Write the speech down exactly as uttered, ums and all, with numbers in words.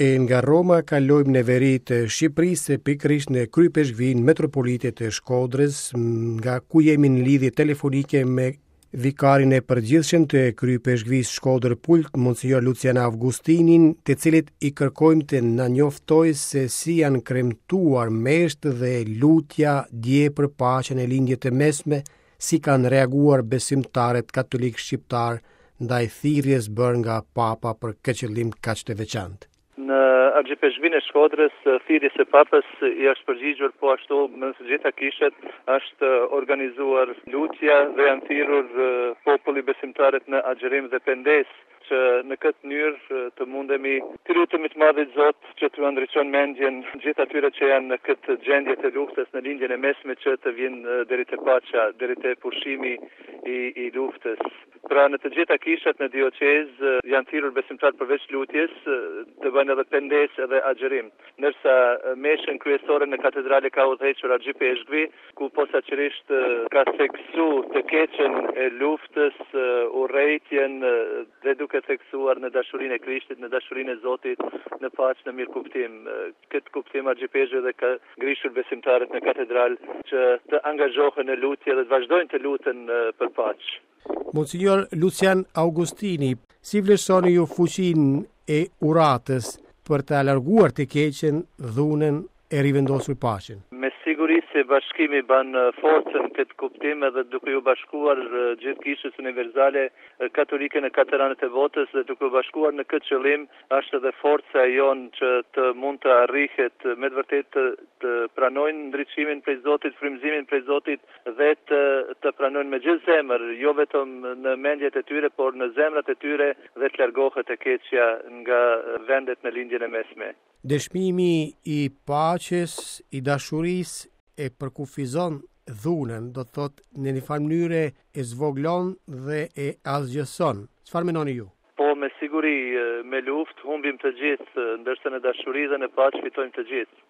E nga Roma kalojmë në veri të Shqipërisë, pikërisht në kryepeshkvinë metropolite të Shkodrës, nga ku jemi në lidhje telefonike me vikarin e përgjithshëm të kryepeshkvisë Shkodër Pult, Monsinjor Lucian Augustinin, të cilit i kërkojmë të na njoftojë se si janë kremtuar meshtë dhe lutja dje për paqen e lindjes të mesme, si kanë reaguar besimtarët katolik shqiptar ndaj thirrjes bërë nga Papa për këtë qëllim kaq të veçantë. Në argjepeshkvinë e Shkodrës, thirrjes së Papës i është përgjigjur, po ashtu në të gjitha kishet është organizuar lutja dhe janë thirrur populli besimtarët në agjerim dhe pendes, që në këtë mënyrë të mundemi të lutemi të Madhit Zot që të ndriçon mendjen gjithë atyre që janë në këtë gjendje të luftës në lindjen e mesme, që të vinë deri te paqja, deri te pushimi i, i luftës. Pra në të gjitha kishat në dioqez janë thirrur besimtarët përveç lutjes të bëjnë edhe pendes edhe agjerim, ndërsa meshën kryesore në katedrale ka udhëhequr argjepeshkvi, ku posaçërisht ka theksu të keqen e luftës, urrejtjen dhe duke theksuar në dashurinë e Krishtit, në dashurinë e Zotit, në paqë, në mirë kuptim. Këtë kuptim argjepeshkvi dhe ka ngrishur besimtarët në katedral që të angazhohen në lutje dhe të vazhdojnë të luten për paqë. Monsinjor Lucian Augustini, si vlerësoni ju fuqinë e uratës për të larguar të keqen, dhunën e rivendosur paqen? Me siguri se bashkimi ban forcën këtë kuptim edhe duke ju bashkuar gjithë kishës universale katolike në katër anët e botës dhe duke u bashkuar në këtë qëllim, është edhe forca jon që të mund të arrihet me të vërtet të, të pranojnë ndriçimin prej Zotit, frymëzimin prej Zotit dhe të, të pranojnë me gjithë zemër, jo vetëm në mendjet e tyre, por në zemrat e tyre dhe të largohet e keqja nga vendet në lindjen e mesme. Dëshmimi i paqes, i dashurisë e përkufizon dhunën, do të thotë në një farë mënyrë e zvoglon dhe e asgjëson. Çfarë mendoni ju? Po, me siguri, me luftë humbim të gjithë, ndërsa në dashuri dhe në paqë fitojmë të gjithë.